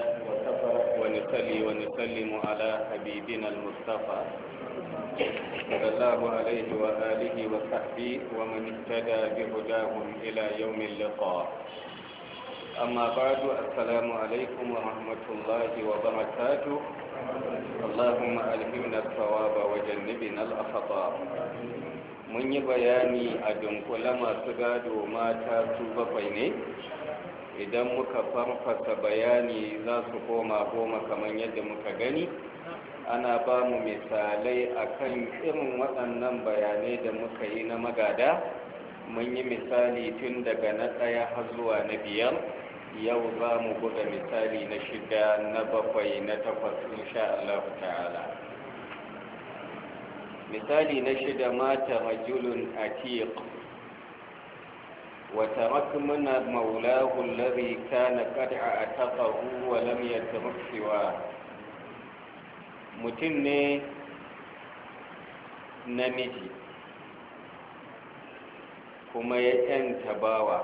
الله وكفى ونصلي ونسلم على حبيبنا المصطفى صلى الله عليه وآله وصحبه ومن اهتدى بهداهم إلى يوم اللقاء. أما بعد، السلام عليكم ورحمة الله وبركاته. اللهم ألهمنا الصواب وجنبنا الأخطاء. mun yi bayani a dunkule masu gado mata su bakwai ne. Idan muka farfasa bayani za su koma goma kamar yadda muka gani. Ana ba mu misalai akan irin waɗannan bayanai da muka yi na magada. Mun yi misali tun daga na ɗaya har zuwa na biyar. Yau za mu buga misali na shida, na bakwai, na takwas insha Allah ta'ala. misali na shida, mata rajulun atiq wa tarakmuna maulahu alladhi kana qad ataqahu wa lam yatruk siwa. mutum ne namiji kuma ya yanta bawa,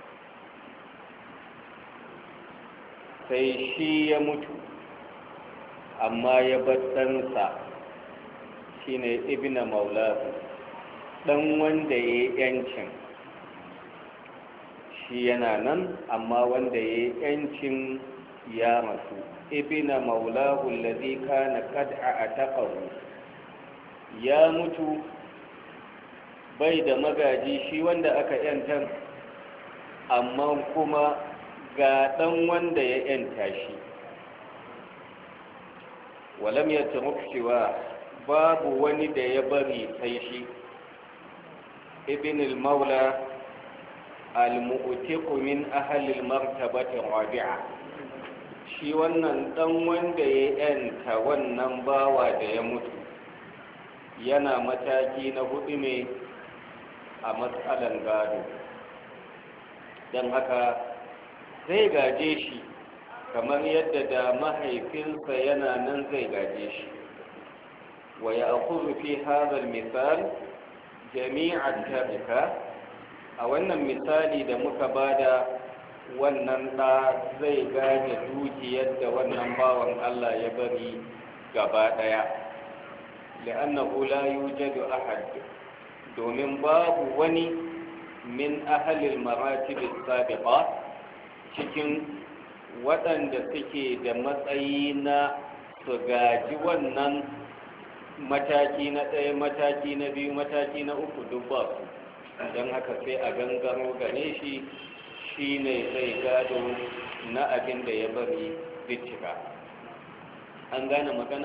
sai shi ya mutu amma ya bar ɗansa shine ibna maulahu, dan wanda ya yancin shi yana nan amma wanda ya yancin ya rasu. ibna maulahu alladhi kana qad ataqahu, ya mutu bai da magaji shi wanda aka yanta, amma kuma ga dan wanda ya yanta shi. walam yatruk siwa, babu wani da ya bari sai shi. ibn al-maula al-mu'tiq min ahli al-martabati rabi'a, shi wannan dan wanda ya yanta wannan bawa da ya mutu yana mataki na hudu ne a matsalan gado, don haka zai gaje shi kamar yadda da mahaifinsa yana nan zai gaje shi. ويأخذ في هذا المثال جميع التركة. a wannan misali da muka bada, wannan ɗa zai gane dukiyar da wannan bawan Allah ya bari gaba ɗaya. li'annahu la yujadu ahad, domin babu wani min ahlil maratib as-sabiqa cikin waɗanda suke da matsayi na su gaji wannan mataki na ɗaya, mataki na biyu, mataki na uku, duk ba su. don haka sai a gangaro gane shi, shi ne zai gado na abin da ya bari bincika. an gane magana?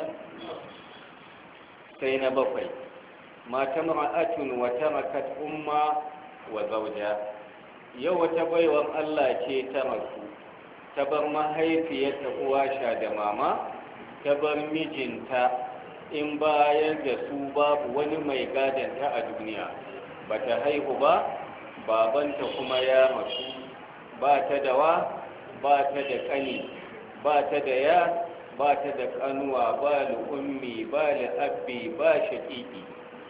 sai na bakwai, mata mara'atun wata makat umma wa zauja. yau wata baiwar Allah ce ta rasu, ta bar mahaifiyarta uwa sha da mama, ta bar mijinta in bayan da su babu wani mai gadanta a duniya. ba ta haihu ba, babanta kuma ya rasu, ba ta da wa, ba ta da ƙani, ba ta da ya, ba ta da ƙanuwa, ba ummi, ba abbi, ba shaƙiƙi.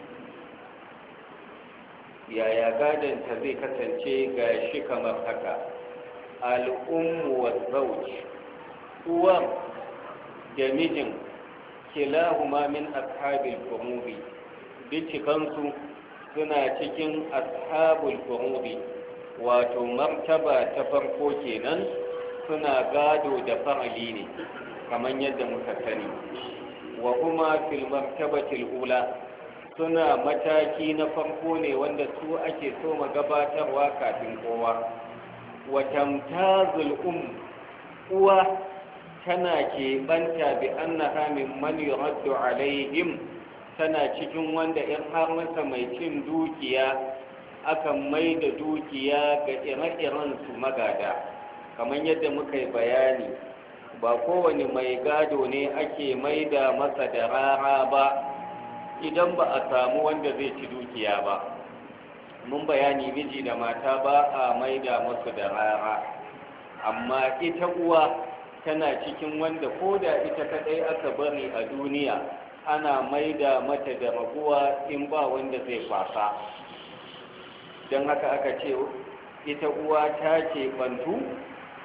yaya gadanta zai kasance? ga shi kamar haka: al'ummu wa zauj, uwar da mijin kilahuma min ashabil furudi, dukkansu suna cikin ashabul furudi, wato martaba ta farko kenan, suna gado da fa'ali ne kamar yadda muka sani. wa kuma fil martabatil ula, suna mataki na farko ne wanda su ake so gabatarwa kafin kowa. wa tamtazul uwa tana keɓanta bi annaha mimman yuraddu alaihim, tana cikin wanda in har masa mai cin dukiya akan mai da dukiya ga ire-iren su magada. kamar yadda muka yi bayani, ba kowane mai gado ne ake mai da masa da rara ba idan ba a samu wanda zai ci dukiya ba. mun bayani miji da mata ba a mai da masu da rara, amma ita uwa tana cikin wanda ko da ita kadai aka bari a duniya ana maida mata da raguwa in ba wanda zai kwasa. don haka aka ce ita uwa ta ce bantu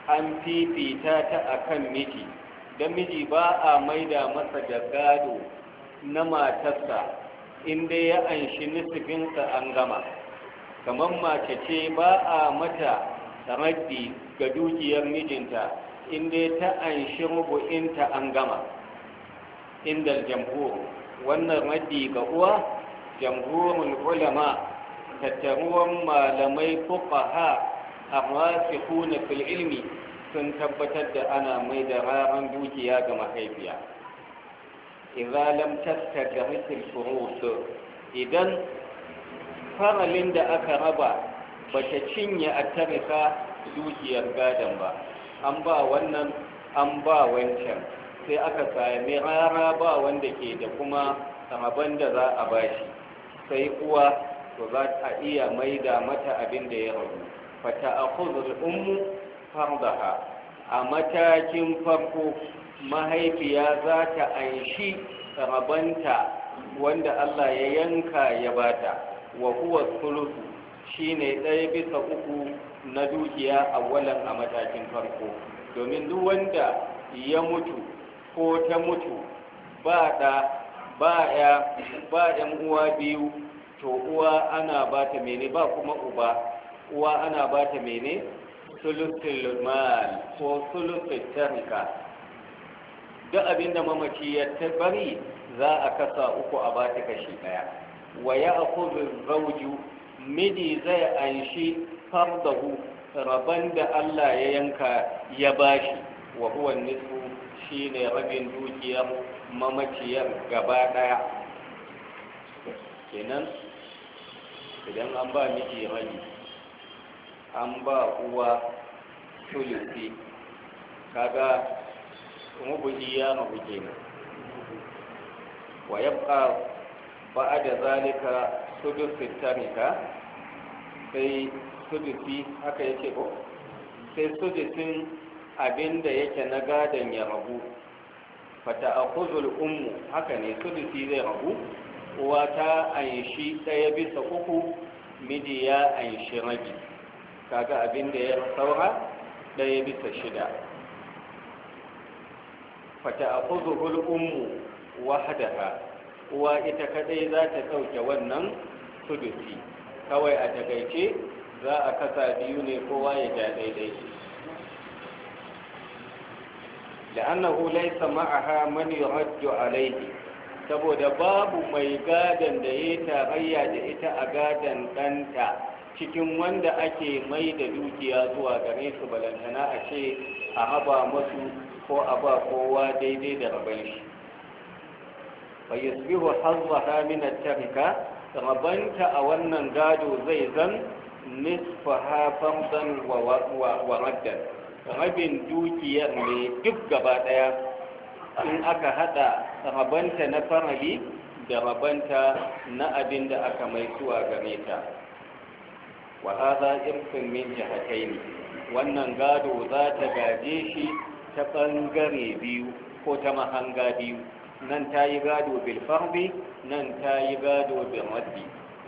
an fifita ta akan miji don miji ba a maida masa da gado na matarsa inda ya anshi nisifinsa an gama. Kamar mace ce ba a mata raddi ga dukiyar mijinta inda ta anshi rubu'inta an gama. Inda jamhur wannan raddi ga uwa, jamhurul ulama tattaruwan malamai fuqaha arrasikhuna fil ilmi sun tabbatar da ana mai da raran dukiya ga mahaifiya. Idza lam tastaghrith al-furud, idan faralin da aka raba bata cinye a tarika dukiyar gadon ba, an ba wannan an ba wancan, sai aka sami rara ba wanda ke da kuma raban da za a bashi, sai uwa to za ta iya maida mata abin da ya rabu. Fata akhudhu ummu fardaha, a matakin farko mahaifiya za ta anshi rabanta wanda Allah ya yanka ya bata, wa huwa thuluthu shine 1/3 na dukiya awalan a matakin farko. Domin duk wanda ya mutu ko ta mutu ba ɗa ba ‘yan uwa biyu, to uwa ana ba ta mene, ba kuma uba, uwa ana ba ta mene sulusul mal ko sulusul tarika. duk abinda mamaci ya bari za a kasa uku a ba ta kashi ɗaya. Wa ya akuzu zauju, miji zai anshi fardahu rabban da Allah ya yanka ya bashi, wa huwa nisfu shine rabin dukiyar mamaciyar gaba ɗaya. Kenan idan an ba miji rabi, an ba uwa sulusi, kaga rubu'i ya rabu kenan. Wa yabqa ba'da zalika sudusi tarika, sai sudusi haka yake ko sai sudusin abinda yake na gadon ya rabu. Fata akhuzul ummu, haka ne sudusi zai rabu, uwa ta anshi 1/3, miji ya anshi rabi, kaga abinda ya saura 1/6. Fata akhuzul ummu wahdaha, uwa ita kadai za ta dauke wannan sudusi. Kawai a takaice za a kasa biyu ne, kowa ya ja daidai. la'annahu laysa ma'aha man yuraddu alayhi, saboda babu mai gadan da ya tarayya da ita a gadan ɗanta cikin wanda ake mai da dukiya zuwa gare su, balantana a ce a haba masu ko a ba kowa daidai da rabon shi. fa yasbihu hazzaha min at-tarika, rabanta a wannan gado zai zan nisfaha fardan wa raddan, rabin dukiyar ne duk gaba daya in aka hada rabanta na farali da rabanta na abin da aka mai suwa gare ta. wa hadha irfin min jihatayn, wannan gado za ta gaje shi ta bangare biyu ko ta mahanga biyu, nan ta yi gado bil fardi, nan ta yi gado bil raddi.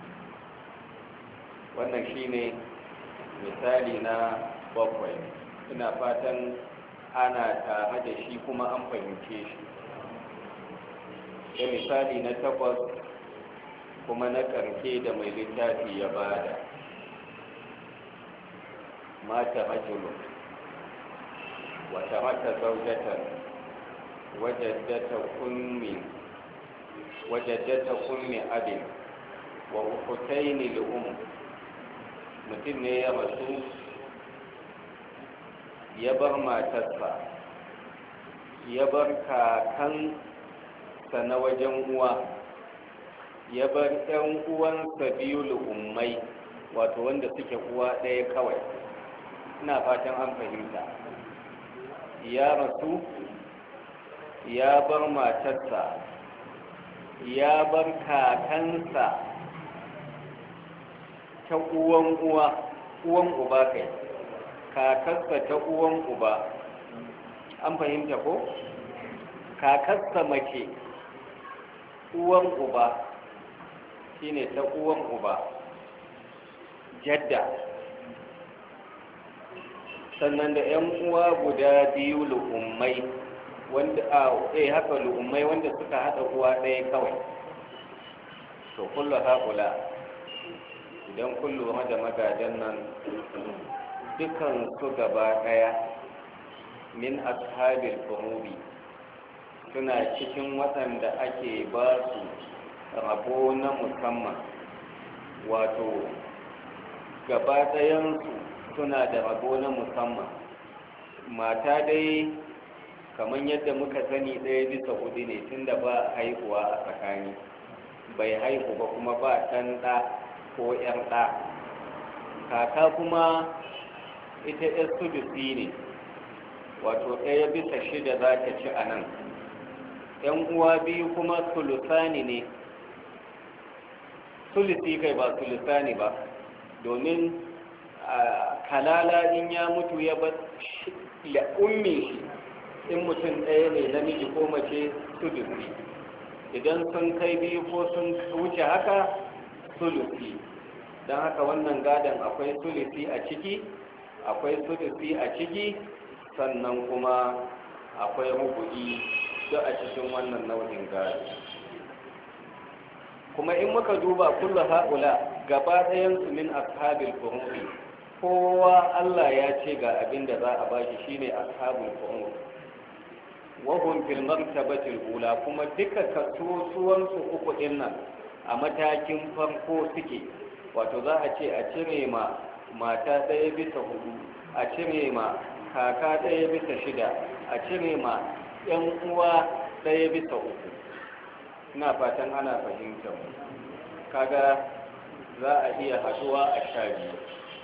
wannan shine misali na 7. ina fatan ana tare da shi kuma an fahimce shi. da misali na 8 kuma na ƙarshe da mai littafi ya bada. mata rajulun wa taraka zawjatan wajaddata ummi abin wa ukhtaini li mutum ne ya rasu ya bar matarsa, ya bar kakansa na wajen uwa, ya bar 'yan uwansa biyu lu'ummai, wato wanda suke uwa ɗaya kawai. ina fatan an fahimta. ya rasu ya bar matarsa, ya bar kakansa ta uwan uba kai, kakarsa ta uwan uba. an fahimta ko? kakarsa mace uwan uba shine ta uwan uba, jadda. sannan da 'yan uwa guda biyu lu'ummai wanda haka lu'ummai wanda suka haɗa uwa ɗaya kawai. To kullu haƙula idan kullu da magadan nan dukan su gaba ɗaya min ashabil furubi suna cikin waɗanda ake ba su rabo na musamman, wato gaba ɗayansu suna da rabo na musamman. Mata dai kamar yadda muka sani 1/4 ne tunda ba haihuwa a tsakani, bai haihu ba kuma ba ɗan ɗa ko ‘yan ɗa. Kaka kuma ita ‘yar sudusi ne, wato 1/6 za ta ci a nan. ‘yan uwa biyu kuma sulusani ne, sulusi kai ba sulusani ba, domin kalala in ya mutu ya ba da ummi shi, in mutum ɗaya ne namiji ko mace sulusi, idan sun kai biyu ko sun wuce haka sulusi. don haka wannan gadon akwai sulusi a ciki, akwai sulusi a ciki, sannan kuma akwai rubu'i duk a cikin wannan nau'in gado. kuma in muka duba kullu haula gaba ɗayansu min ashabil furu'i, kowa Allah ya ce ga abin da za a bashi shine ashabul furu'i. wahum fil martabatil ula, kuma duka kasuwansu uku din nan a matakin farko suke, wato za a ce a cire ma mata 1/4, a cire ma kaka 1/6, a cire ma yan uwa 1/3. ina fatan ana fahimta. kaga za a iya haduwa a 12,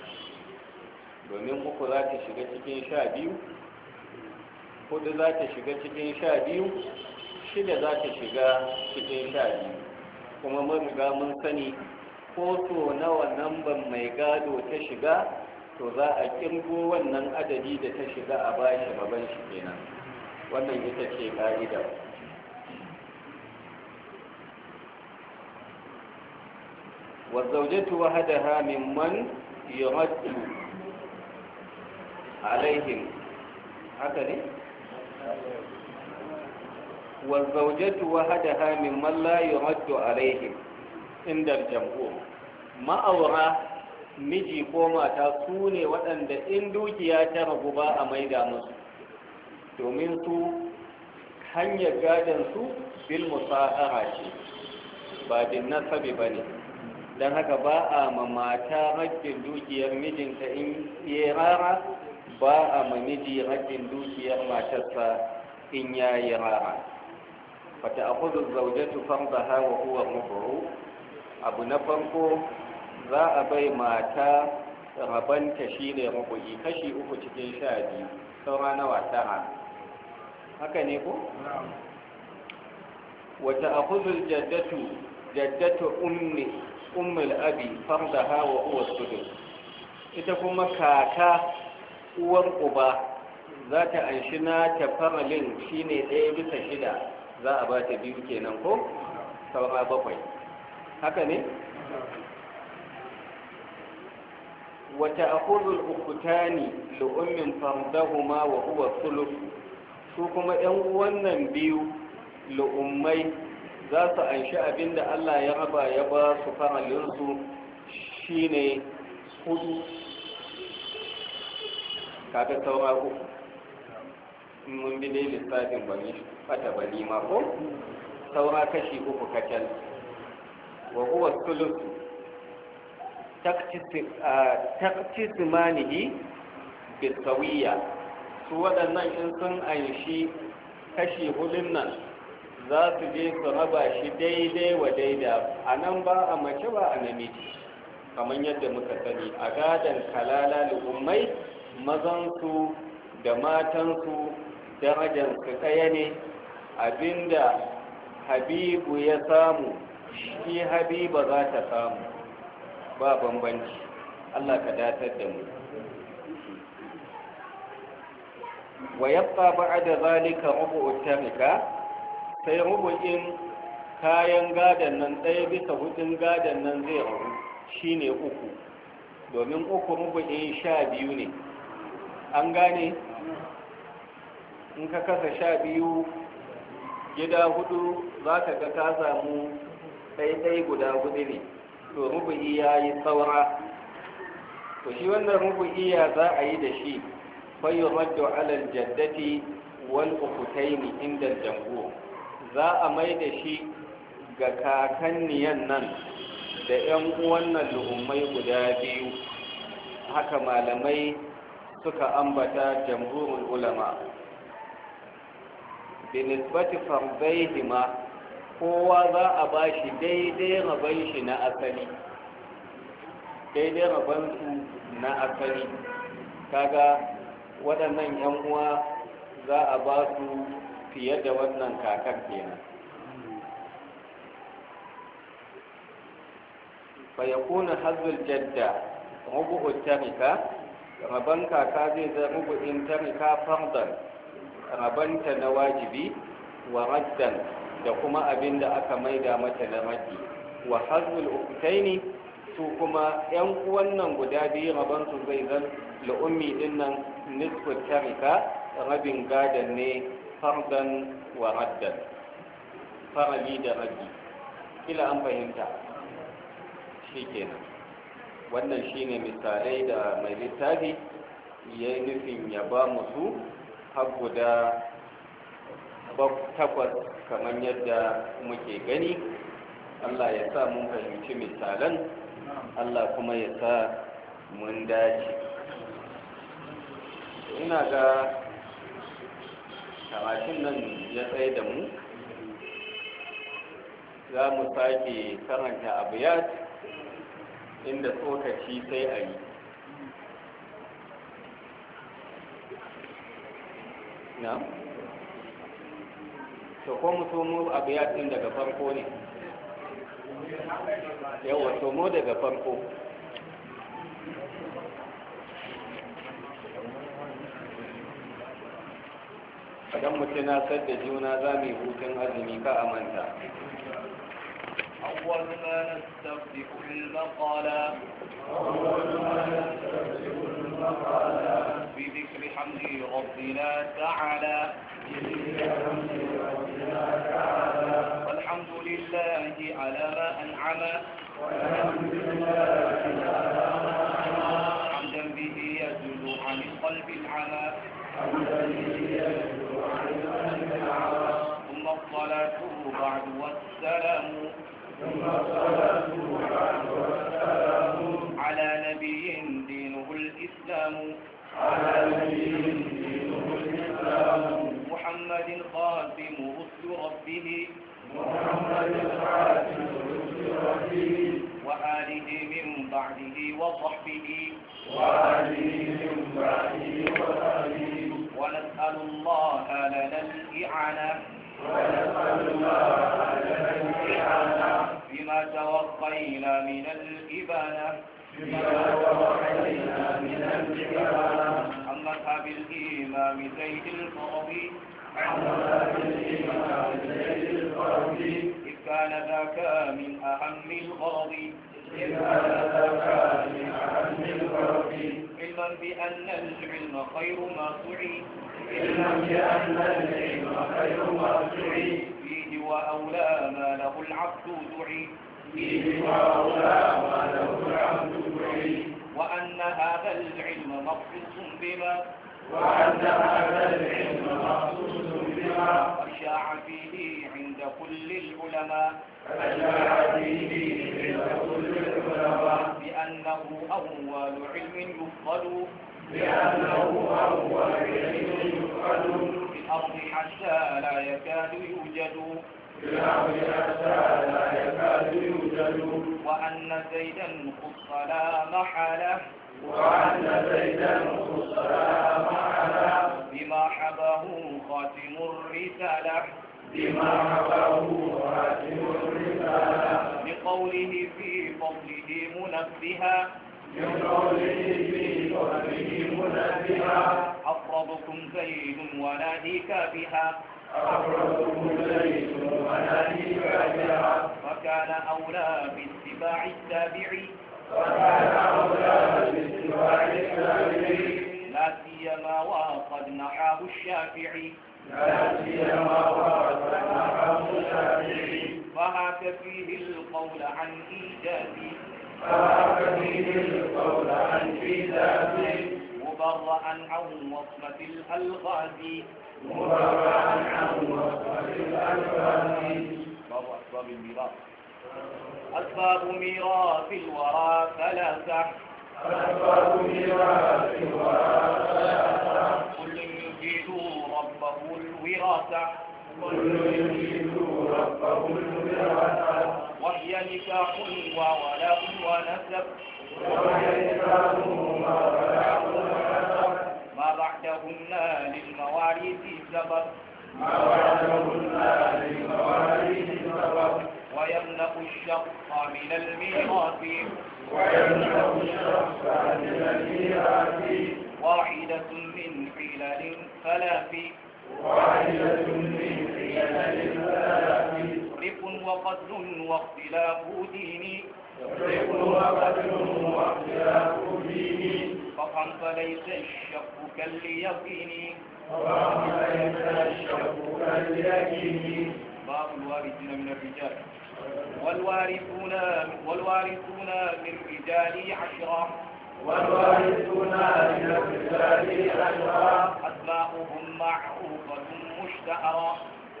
domin uku za ta shiga cikin 12, 4 za ta shiga cikin 12, 6 za ta shiga cikin 12. kuma mun riga mun sani ko so nawa namban mai gado ta shiga, to za a kirgo wannan adadi da ta shiga a bashi baban shi kenan. wannan ita ce ka'ida. والزوجة وحدها ممن يرد عليهم هكذا. والزوجة وحدها ممن لا يرد عليهم عند الجمهور. ma'aura miji ko mata su ne waɗanda in dukiya ta ragu ba a maida musu, domin su hanyar gadon su bil musa'ara ce ba bin nasabi ba ne. don haka ba a ma mata haƙƙin dukiyar mijinta in yi rara, ba a ma miji haƙƙin dukiyar matarsa in ya yi rara. fata a kudu zaujatu farzaha wa huwa muburu. abu na farko za a bai mata rabanta shi ne rubu'i, kashi 3 cikin 12, saura nawa 9. haka ne ko? wata a kudu jaddatu ummul abi fardaha wa huwa sudus. ita kuma kaka uwar uba za ta anshi na ta faralin shine 1/6, za a ba ta 2 kenan ko saura 7. haka ne. wata akhudul ukhtani li ummin fardahuma wa huwa thuluth. su kuma yan wannan biyu li ummai za su anshi abinda Allah ya raba ya ba su faralinsu shine 4. kaga saura 3 in mun bi dai lissafin bani fata bani ma ko saura kashi 3 kacal. wa huwa thuluth taktisimanihi bisawiya. su waɗannan in sun anshi kashi 4 nan za su je su raba shi daidai wa daida. a nan ba a mace ba a namiji, kamar yadda muka sani a gadon kalala al'ummai mazansu da matansu darajarsu ɗaya ne. abinda habibu ya samu shi habiba za ta samu, ba bambanci. Allah ka datar da mu. wa yabqa ba'da zalika rubu'ut tarika. sai rubu'in kayan gadon nan 1/4 gadon nan zai rabu shine 3, domin 3 rubu'in 12 ne. an gane in ka kasa 12 gida 4 za ka ga ka samu ɗaiɗai guda 4 ne to rubu'i ya yi saura to shi wannan rubu'i ya za a yi da shi fayyar raddu alal jaddati wal ukutaini inda jamhur za a mai da shi ga kakanniyan nan da 'yan uwannan lu'ummai guda biyu haka malamai suka ambata jamhurul ulama binisbati fardaihima kowa za a ba shi daidai rabon shi na asali daidai rabon su na asali kaga waɗannan 'yan uwa za a ba su fiye da wannan kakar kenan fa yakuna hazzul jadda rubu'ut tarika rabon kaka zai zama rubu'in tarika fardan rabanta na wajibi wa raddan da kuma abin da aka maida mata na raddi wa hazzul uktaini su kuma yan uwan nan guda biyu rabon su zai zan la'ummi din nan nisfu tarika rabin gadan ne fardan wa raddan farali da raddi kila an fahimta shikenan wannan shine misalai da mai littafi ya yi nufin ya ba musu har guda 8 kamar yadda muke gani. Allah ya sa mun fahimci misalan, Allah kuma ya sa mun dace. Ina ga karatun nan ya tsaye da mu, za mu sake karanta abiyat inda tsokaci sai a yi. Na? To ko mu tomo abiyat din daga farko ne? Yawa tomo daga farko. Idan mu tunasar da juna za mu yi hutun azumi ka amanta. أول ما نستفتح المقالة بذكر حمد ربنا تعالى والحمد لله على ما أنعم حمدا به يزول عن القلب العمى ثم الصلاة بعد والسلام على نبي دينه الإسلام محمد خاتم رسل ربه وآله من بعده وصحبه ونسأل الله لنا الإعانة بما توقينا من الإبانة عن مذهب الإمام زيد القرضي إذ كان ذاك من أهم الغرض علما بأن العلم خير ما سعي فيه وأولى ما له العبد دعي وأن هذا العلم مخصوص بما أشاع فيه عند كل العلماء بأنه أول علم يفضل في الأرض حتى لا يكاد يوجد وأن زيدا خص لا محالة بما حباه خاتم الرسالة لقوله في فضله منبها أفرضكم زيد وناديك بها فكان أولى باتباع التابع لا سيما وقد نحاه الشافعي فهاك فيه القول عن إيجازي مبرأ عن وصمة الألغاز باب الميراث. أسباب ميراث الورى ثلاثة كل يفيد ربه الوراثة وهي نكاح وولاء ونسب ما بعدهن للمواريث سبب ويمنع الشق من الميراث واحدة من حلال ثلاث رق وقتل واختلاف دين فافهم فليس الشك كاليقين باب الوارثين من الرجال والوارثون من رجال عشرة أسماؤهم معروفة مشتهرة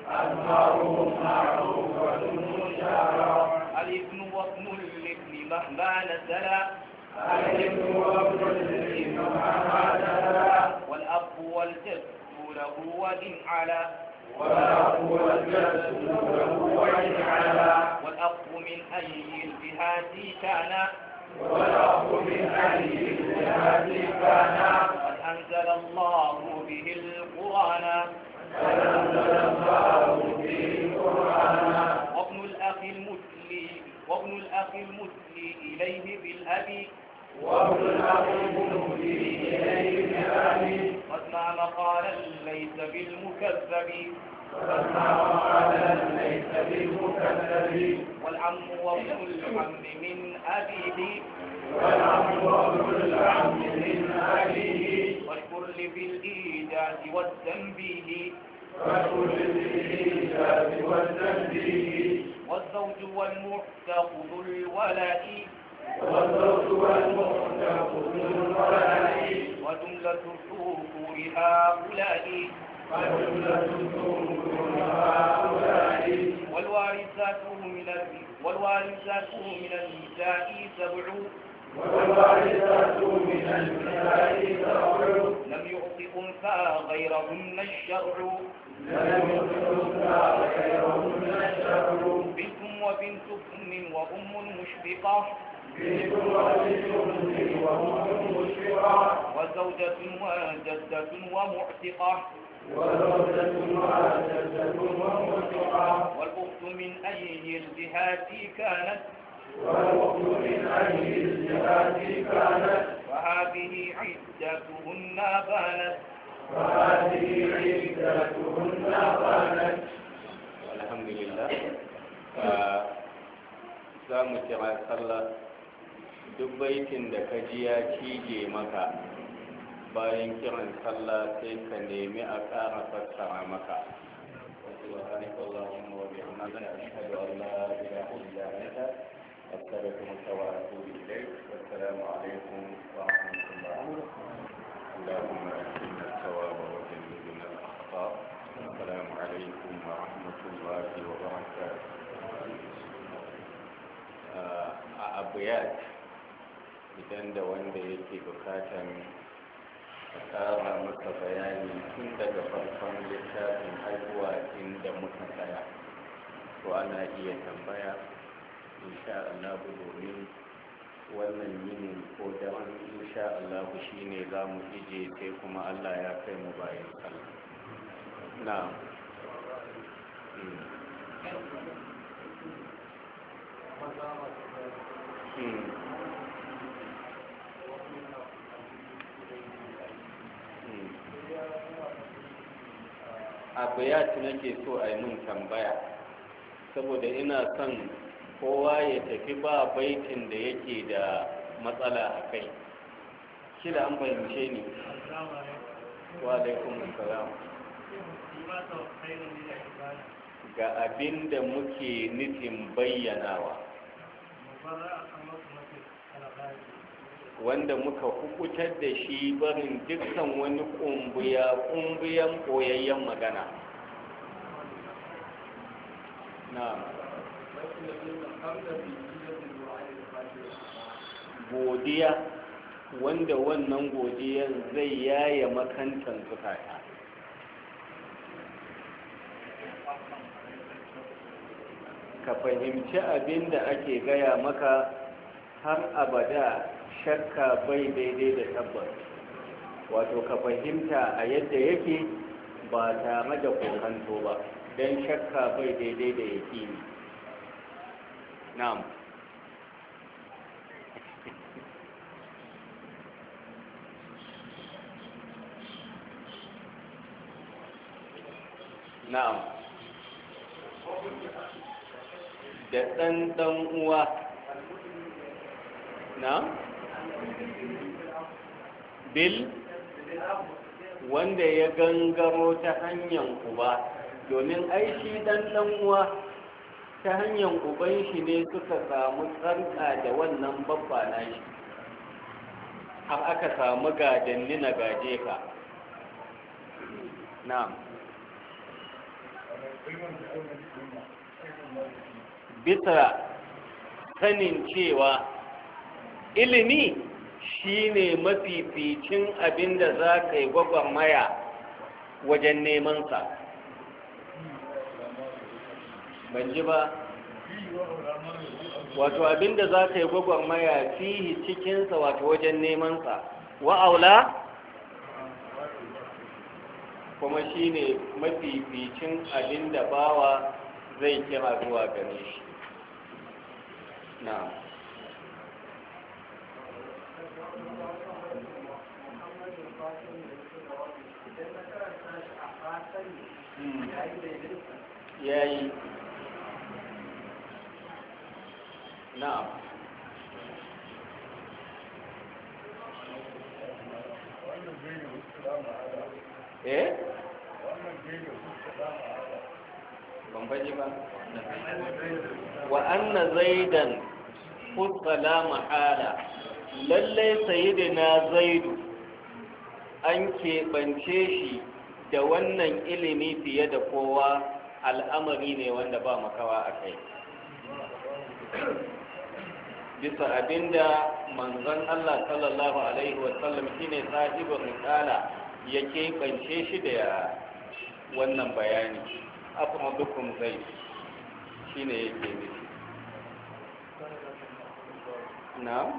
الابن وابن الابن مهما نزلا والأب والجد له وإن علا والأخ من أي الجهات كان قد أنزل الله به القرآن وابن الأخ المثلي إليه بالأب واسمع مقالا ليس بالمكذب والعم وابن العم من أبيه والكل بالإيجاز والتنبيه والزوج والمعتق ذو الولاء وجملة الذكور هؤلاء والوارثات من النساء سبع لم يعط أنثى غيرهن الشرع بنت وبنت ابن وأم مشفقة وزوجة وجدة ومعتقة والأخت من أي الجهات كانت وهذه عدتهن بانت الحمد لله. za mu kira sallah. Duk baitin da ka ji ya cije maka bayan kiran sallah sai ka nemi a ƙara fassara maka. سبحانك اللهم وبحمدك أشهد أن لا إله إلا أنت أستغفرك وأتوب إليك. والسلام عليكم ورحمة الله. اللهم أكرمنا الثواب وجنبنا الأخطاء. السلام عليكم ورحمة الله وبركاته. a abiyat idan da wanda yake bukatan a tsara masa bayani tun daga farkon littafin haihuwa inda muka tsaya, to ana iya tambaya insha Allah domin wannan yinin ko daren insha Allah shine za mu ije sai kuma Allah ya kai mu bayan sallah. na'am. Abayat nake so a yi mun tambaya saboda ina son kowa ya tafi ba baitin da yake da matsala a kai. Shi da an fahimce ni. wa alaikum salam. Ga abin da muke nufin bayyanawa wanda muka hukutar da shi barin dukkan wani ƙumbiyan koyayyen magana. Na godiya wanda wannan godiyar zai yaya makantan zukata. Ka fahimci abin da ake gaya maka har abada shakka bai daidai da tabbas, wato ka fahimta a yadda yake ba tare da kokanto ba, don shakka bai daidai da yaƙini. Na'am. Na'am. Da ɗan uwa. Na'am. Bil wanda ya gangaro ta hanyar uba, domin aishi ɗan uwa ta hanyar uban shi ne suka samu tsarka da wannan babba na shi, har aka samu gadanni na gaje ka. Na'am. Bisa sanin cewa ilimi shine mafificin abin da za ka yi gwagwarmaya wajen nemansa. Ban ji ba? Wato abin da za ka yi gwagwarmaya fihi cikinsa wato wajen nemansa. Wa'aula? Kuma shine mafificin abin da bawa zai kira zuwa gare shi. Na'am. Yayi. Na'am. Ban baji ba. Wa anna zaidan fusala mahala, lallai sayidina zaidu an keɓance shi da wannan ilimi fiye da kowa, al'amari ne wanda ba makawa a kai, bisa abinda manzon Allah sallallahu alaihi wasallam shine sahibul risala ya keɓance shi da wannan bayani. Afradukum zai shine yake nufi. Na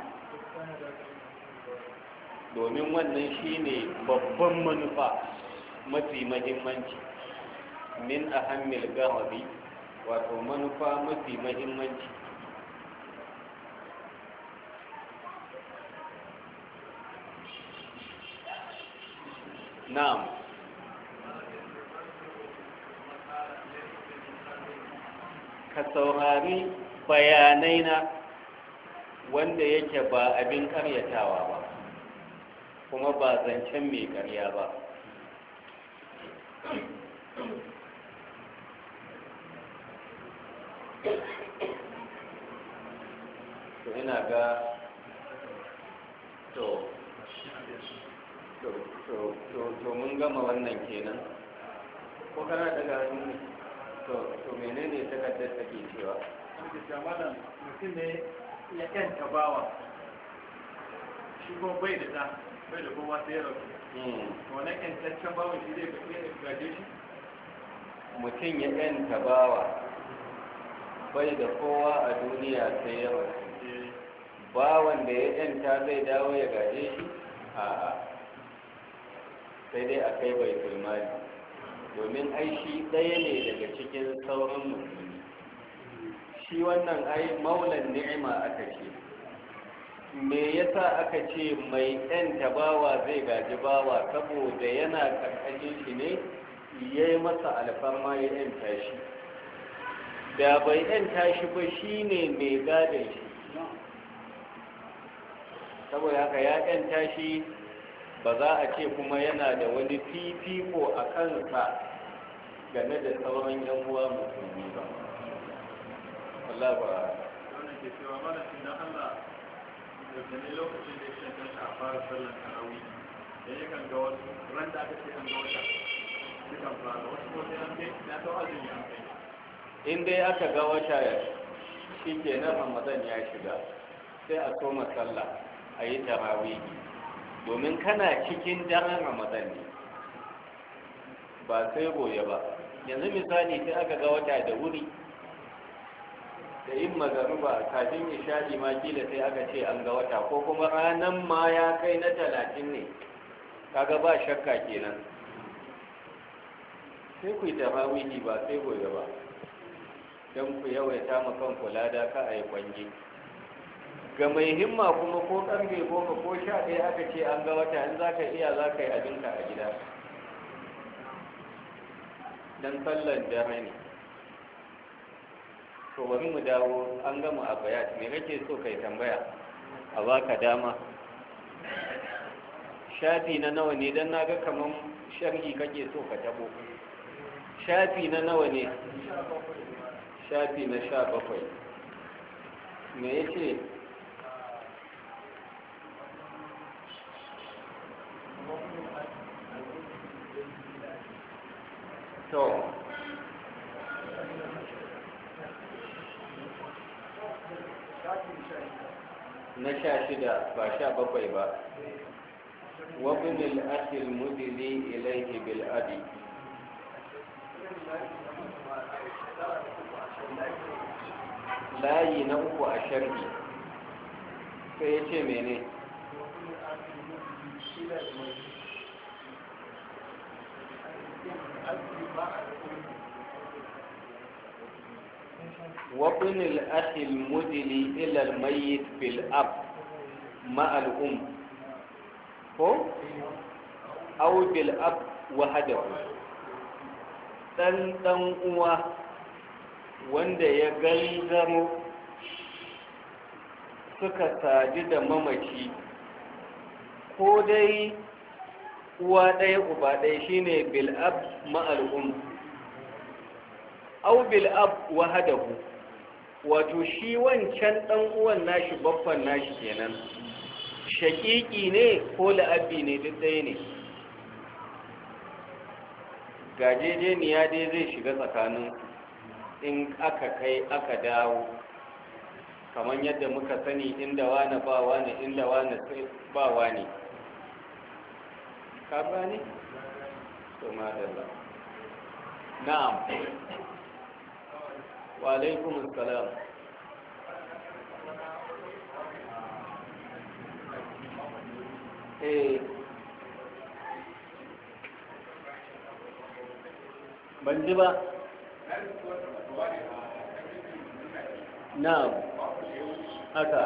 domin wannan shine babban manufa mafi mahimmanci, min ahammil garabi, wato manufa mafi mahimmanci. Na'am. Ka saurari bayanai na wanda yake ba abin karyatawa ba, kuma ba zancen mai karya ba. To ina ga to mun gama wannan kenan, ko kana daga hannu? To menene takardar take cewa? Malam mutum ne ya yanta bawa, shi kuma bai da ta, bai da kowa sai ya rasu. Wannan yantaccen bawan shi zai gaje shi? Mutum ya yanta bawa, bai da kowa a duniya sai ya rasu. Bawan da ya yanta zai dawo ya gaje shi? A'a, sai dai a kai bai tulmali, domin ai shi ɗaya ne daga cikin sauran musulmi. Shi wannan ai maulan ni'ima aka ce. Me yasa aka ce mai yanta bawa zai gaji bawa? Saboda yana karkashin shi ne ya yi masa alfarma ya yanta shi. Da bai yanta shi ba shi ne mai gadon shi, saboda haka ya yanta shi ba za a ce kuma yana da wani fifiko a kansa game da sauran yan uwa musulmi ba. Allah ba wannan ke cewa mana tunan Allah da ne lokacin da ya cancanta a fara sallar tarawih da yakan ga wasu ran da aka ce an ga wata sukan fara wasu ko sai an kai na ta azumi an kai in dai aka ga wata shi ke nan Ramadan ya shiga sai a soma sallah a yi tarawih domin kana cikin daren Ramadan ne ba sai goye ba. Yanzu misali sai aka ga wata da wuri da yin magaruba kafin isha'i ma kila sai aka ce an ga wata ko kuma ranar ma ya kai na 30 ne, kaga ba shakka kenan sai ku yi tarawihi ba sai gobe ba don ku yawaita ma kanku lada ka a yi kwange. Ga mai himma kuma ko karfe 10 ko 11 aka ce an ga wata in za ka iya za ka yi abinka a gida don sallar dare ne. To bari mu dawo, an gama a bayat, me kake so kai tambaya a baka dama. Shafi na nawa ne don naga kaman sharhi kake so ka tabo. Shafi na nawa ne? Shafi na 17. Me yace? To na 16 ba 17 ba. وابن الأخ المدلي إليه بالأبي layi na uku a sharhi sai ya ce mene وابن الأخ المدلي إلى الميت بالأب مع الأم ko au bil ab wahdahu dan uwa wanda ya gangaro suka sadu da mamaci ko dai uwa ɗaya uba ɗaya shine bil ab ma'al au bil ab wahdahu wato shi wancan dan uwan nashi baffan nashi kenan shaƙiƙi ne ko la'abbi ne duk ɗaya ne. Gajejeniya dai zai shiga tsakanin in aka kai aka dawo kamar yadda muka sani inda wane ba wane inda wane ba wane. Ka gane? To madalla. Na'am. Wa alaikumus salam. Ban ji ba? Na'am. Haka.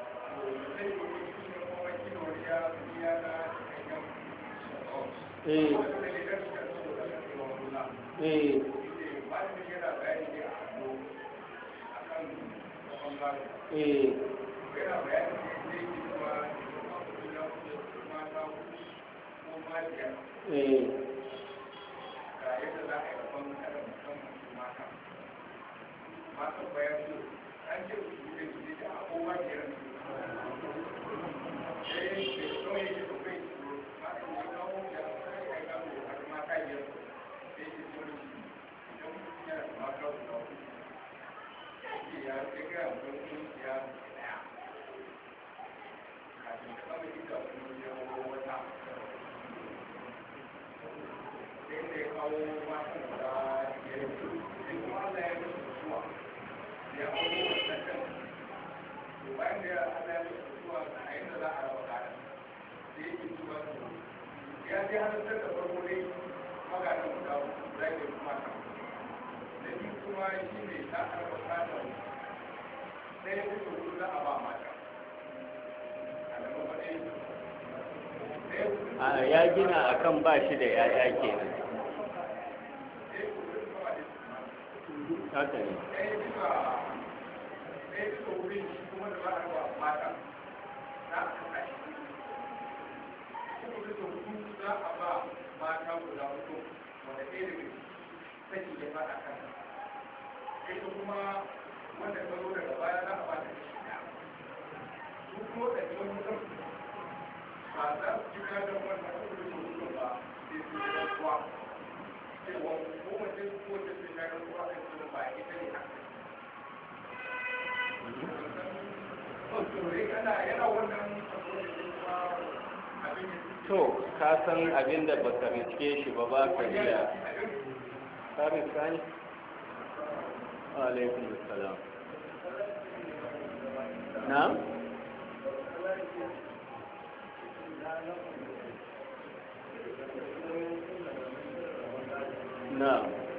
Ya gina akan ba shi da yaya kenan. Haka ne. bisa hudu za a ba mata guda hudu wanda ɗaya daga saki ya faɗa kan ita kuma wanda ta zo daga baya za a ba ta kashi ɗaya su kuma waɗannan mutum ba za su ji gadon wannan uku bisa hudu ba sai su yi rantsuwa cewa ko mace ko ta sai ta rantsuwa a cikin ba ita ne haka to ka san abin da baka riske shi ba ba ka iya ka riska ne? alaikun salam na? na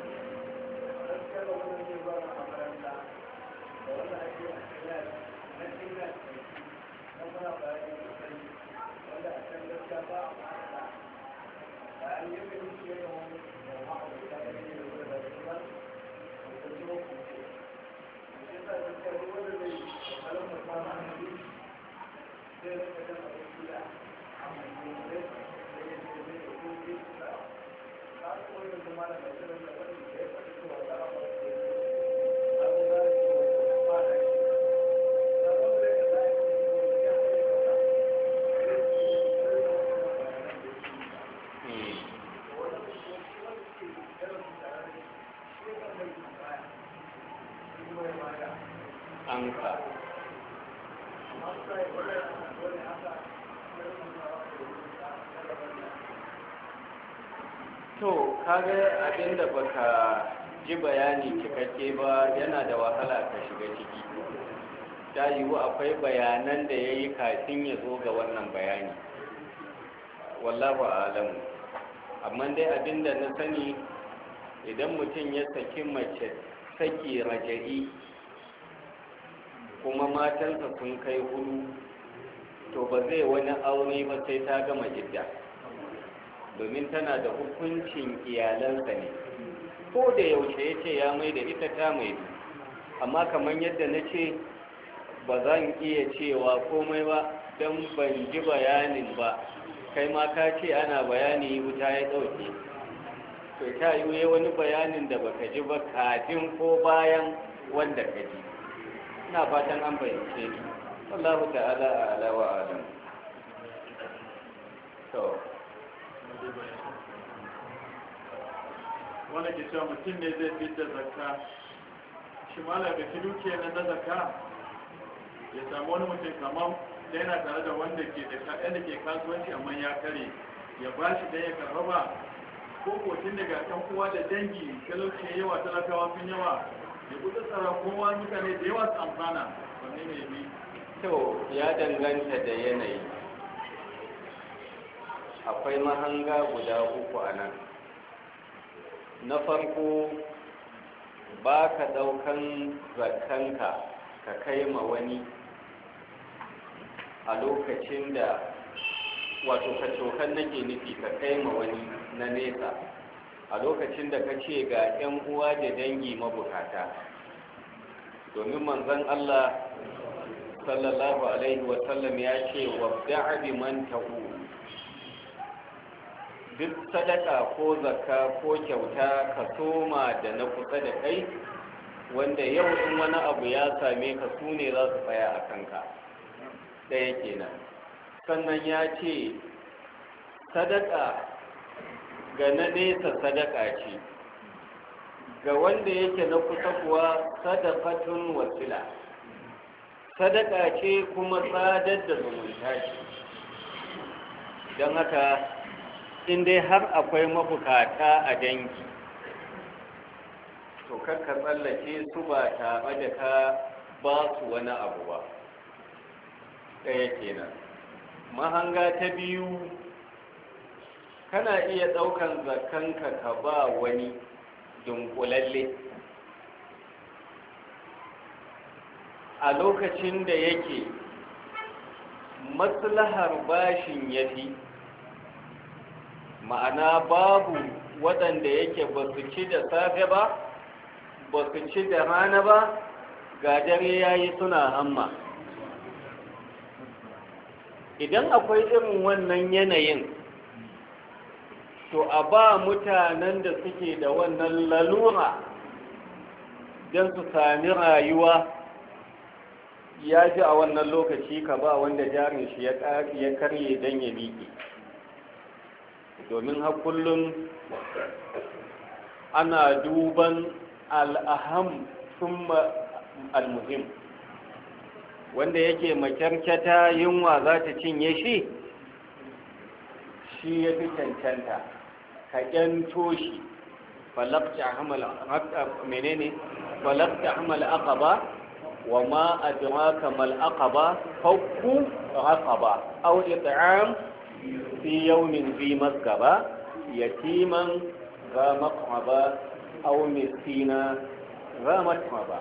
anka to kaga abinda baka ji bayani cikakke ba yana da wahala ka shiga ciki ta yiwu akwai bayanan da ya yi kafin ya zo ga wannan bayani wallahu alamu amma dai abinda na sani idan mutum ya saki mace saki raja'i kuma matansa sun kai hudu to ba zai wani aure ba sai ta gama idda domin tana da hukuncin iyalansa ne ko da yaushe ya ce ya mai da ita ta mai amma kamar yadda na ce ba zan iya cewa komai ba don ban ji bayanin ba kai ma ka ce ana bayani wuta ya ɗauke to ta yi wani bayanin da baka ji ba kafin ko bayan wanda ka ji ina fatan an bayyance ni wallahu ta'ala a'la wa a'lam to wanda ke cewa mutum ne zai fi da zakka shi mala ga ki dukiya na zakka ya samu wani mutum kamar da yana tare da wanda ke da kaɗan da ke kasuwanci amma ya kare ya ba shi ɗaya karɓa ba ko kotun daga kan kowa da dangi talauci yawa talakawa sun yawa ya kusa tsara kowa mutane da yawa su amfana wanne ne bi to ya danganta da yanayi akwai mahanga guda uku a nan na farko ba ka ɗaukan zakkanka ka kai ma wani a lokacin da wato kacokan nake nufi ka kai ma wani na nesa a lokacin da ka ce ga 'yan uwa da dangi mabukata domin manzon Allah sallallahu alaihi wasallam ya ce wabda'a bi man ta'u duk sadaka ko zakka ko kyauta ka soma da na kusa da kai wanda yau in wani abu ya same ka su ne za su tsaya a kanka ɗaya kenan sannan ya ce sadaka ga na nesa sadaka ce ga wanda yake na kusa kuwa sadaqatun wasila sadaka ce kuma sadar da zumunta ce don haka in dai har akwai mabukata a dangi to kakka tsallake su ba tare da ka ba su wani abu ba ɗaya kenan mahanga ta biyu kana iya ɗaukan zakanka ka ba wani dunkulalle a lokacin da yake maslahar bashin yafi ma'ana babu waɗanda yake ba su ci da safe ba ba su ci da rana ba ga dare yayi suna hamma idan akwai irin wannan yanayin to a ba mutanen da suke da wannan lalura don su sami rayuwa ya ji a wannan lokaci ka ba wanda jarin shi ya karye don ya miƙe domin har kullum ana duban al'aham sun al-muhim wanda yake makyarkyata yunwa za ta cinye shi ya fi cancanta ka ƴanto shi falakta hamal aqaba wa ma adraka mal aqaba fakku raqaba aw it'am fi yawmin zi masgaba yatiman za maqraba aw miskina za matraba.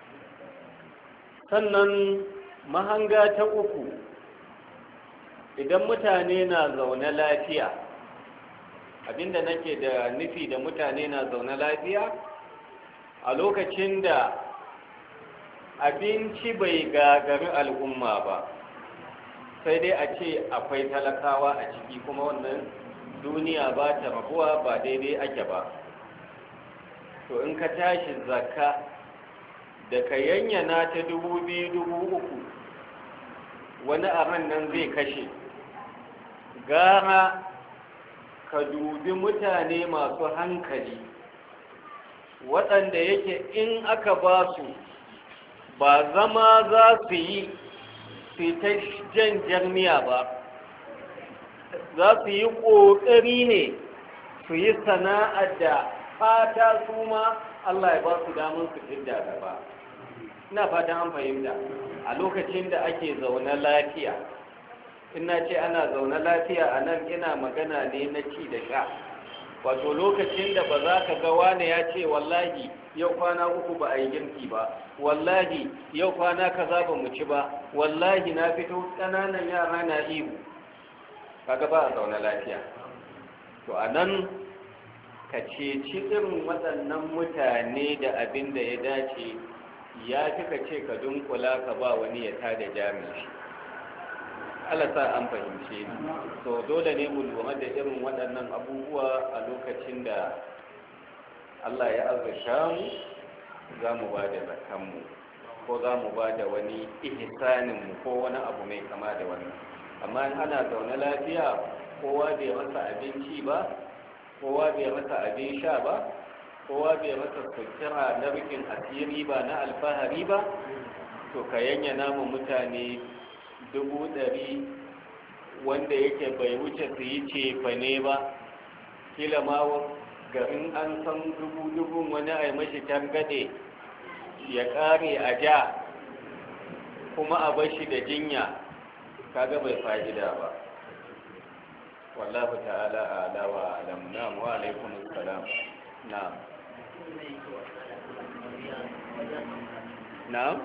Sannan mahanga ta uku, idan mutane na zaune lafiya, abinda nake da nufi da mutane na zaune lafiya a lokacin da abinci bai gagari al'umma ba, sai dai a ce akwai talakawa a ciki, kuma wannan duniya ba ta rabuwa ba daidai ake ba. To in ka tashi zakka da ka yanyana ta 2,000 3,000 wani a nan zai kashe, gara ka dubi mutane masu hankali waɗanda yake in aka ba su ba zama za su yi ta jan jarmiya ba, za su yi ƙoƙari ne su yi sana'ar da fata su ma Allah ya ba su damar su fidda gaba. Ina fatan an fahimta. A lokacin da ake zaune lafiya, ina ce ana zaune lafiya a nan ina magana ne na ci da sha, wato lokacin da ba za ka ga wane ya ce wallahi yau kwana 3 ba a yi girki ba, wallahi yau kwana kaza ba mu ci ba, wallahi na fito ƙananan yara na ihu, kaga ba a zaune lafiya. To a nan ka ceci irin waɗannan mutane da abin da ya dace, ya fi ka ce ka dunkula ka ba wani ya tada jami'i. Allah sa an fahimce ni. So dole ne mu lura da irin waɗannan abubuwa a lokacin da Allah ya azurta mu, za mu ba da zakanmu ko za mu ba da wani ihsaninmu ko wani abu mai kama da wannan. Amma in ana zaune lafiya, kowa bai masa abinci ba, kowa bai masa abin sha ba, kowa bai masa sutura na rikin asiri ba, na alfahari ba, to ka yanyana mu mutane 100,000 wanda yake bai wuce su yi cefane ba, kila ma garin an san 1000 wani a mashi tangade ya kare a ja kuma a bashi da jinya, kaga bai fa'ida ba. wallahu ta'ala ala wa alam. Na'am, wa alaikum assalam. Na'am. Na'am.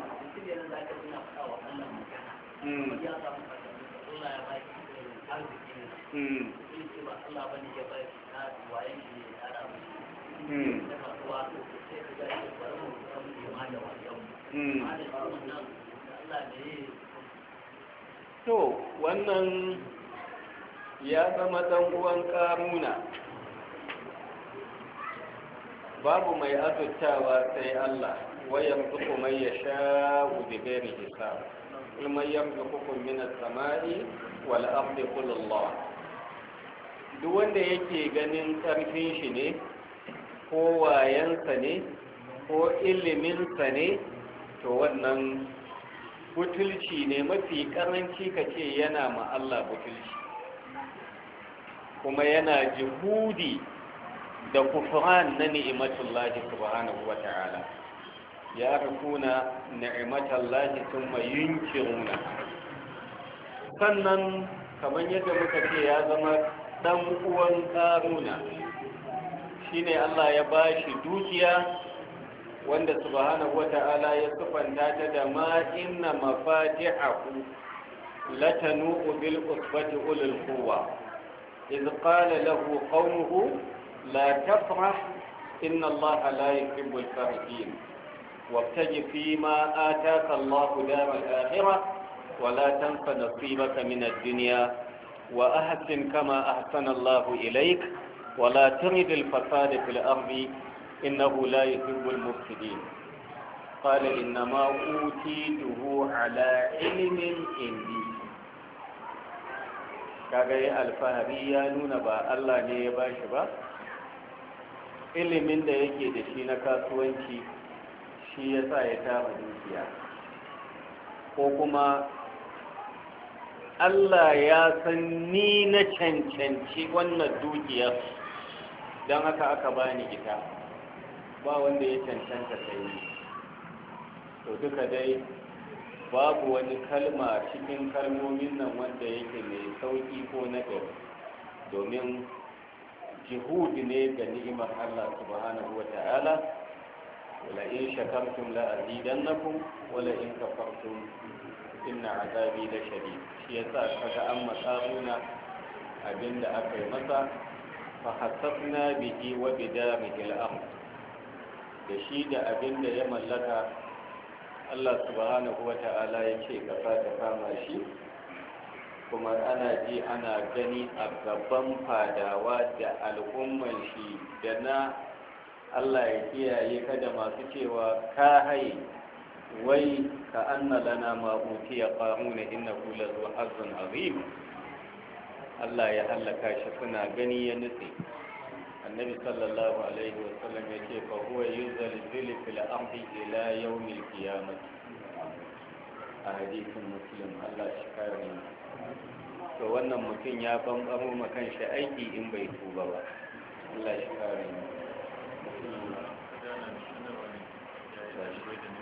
To wannan ya zama dan uwan Karuna, babu mai azurtawa sai Allah, wayan zuku mai ya sha'u bi ghairi hisab, ilman yarzuqukum min as-sama'i wal ardi qul Allah. Duk wanda yake ganin karfin shi ne ko wayansa ne ko iliminsa ne, to wannan butulci ne, mafi karanci kace yana ma Allah butulci, kuma yana juhudi da kufran na ni'imatullahi subhanahu wa ta'ala. ya rufuna ni'imatallahi thumma yunkiruna. Sannan kamar yadda muka ce ya zama dan uwan Karuna, shine Allah ya bashi dukiya wanda subhanahu wa ta'ala ya sufanta ta da ma inna mafatihahu latanu bil usbati ulul quwwa إذ قال له قومه لا تفرح إن الله لا يحب الفرحين وابتغ فيما آتاك الله دار الآخرة ولا تنس نصيبك من الدنيا وأحسن كما أحسن الله إليك wala turidil fasada fil ardi innahu la yuhibbul mufsidin qala innama utituhu ala ilmin indi. kaga yi alfahari ya nuna ba Allah ne ya bashi ba, ilimin da yake da shi na kasuwanci shi ya sa ya tara dukiya, ko kuma Allah ya san ni na cancanci wannan dukiyar don haka aka bani ita, ba wanda ya cancanta sai ni. To duka dai babu wani kalma cikin kalmomin nan wanda yake mai sauki ko nagari, domin jihudi ne ga ni'imar Allah subhanahu wa ta'ala. wala in shakartum la azidannakum wala in kafartum inna azabi la shadid. shi yasa kaga an matsaruna abinda aka yi masa fa hasabna bihi wa bidarihi al-amr, da shi da abinda ya mallaka Allah subhanahu wa ta'ala ya ce ka ta kama shi, kuma ana ji ana gani a gaban fadawa da al'umman shi da na Allah ya kiyaye kada masu cewa ka haye wai ka anna lana ma utiya qaruna innahu la zu hazzun azim. Allah ya halaka shi suna gani ya nutse. Annabi sallallahu alaihi wasallam ya ce fa huwa yuzalzilu fil ardi ila yawmil qiyamah, a hadisin Muslim. Allah shi kare mu. To wannan mutum ya bambamo makan shi aiki in bai tuba ba. Allah shi kare mu.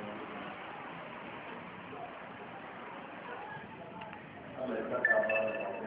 Allah ya saka